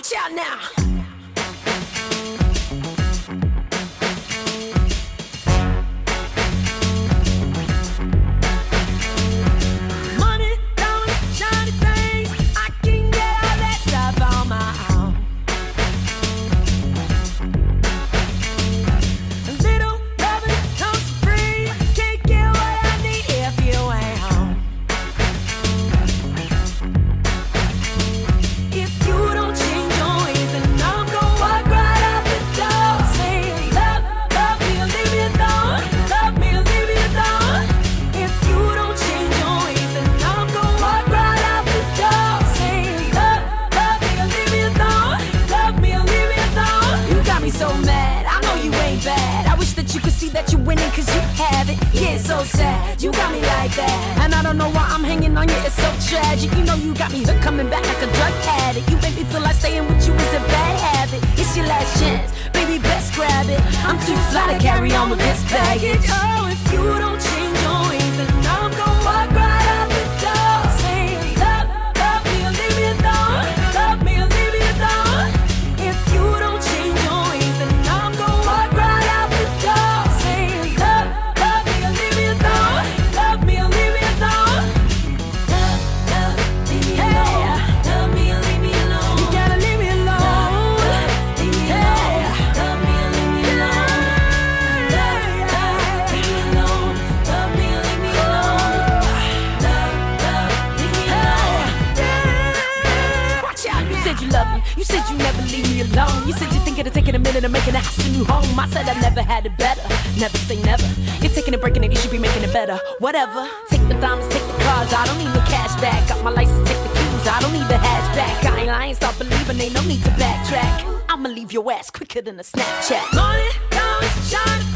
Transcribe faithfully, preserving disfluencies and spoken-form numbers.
Watch out now. That you're winning cause you have it. Yeah, it's so sad, you got me like that. And I don't know why I'm hanging on you, it's so tragic. You know you got me hooked, coming back like a drug addict. You make me feel like staying with you is a bad habit. It's your last chance, baby, best grab it. I'm too fly to carry on with this baggage. Oh, if you don't change your ways, then I'm gonna walk right out the door. Say, love, love me or leave me alone. Love me or leave me alone. If you don't change your ways, then I'm gonna walk right out the door. You said you never leave me alone. You said you think it'll take it a minute to make it a house a new home. I said I never had it better. Never say never. You're taking it, breaking it, you should be making it better. Whatever. Take the diamonds, take the cars. I don't need no cash back. Got my license, take the keys. I don't need the hatchback. I ain't lying, stop believing. Ain't no need to backtrack. I'ma leave your ass quicker than a Snapchat. Morning, comes, shine.